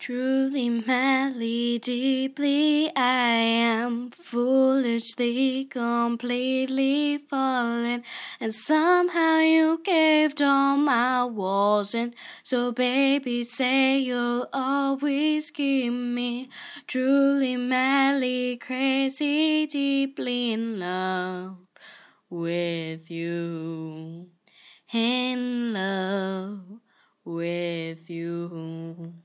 Truly, madly, deeply, I am foolishly, completely fallen, and somehow you caved on my walls. And so, baby, say you'll always keep me truly, madly, crazy, deeply in love with you, in love with you.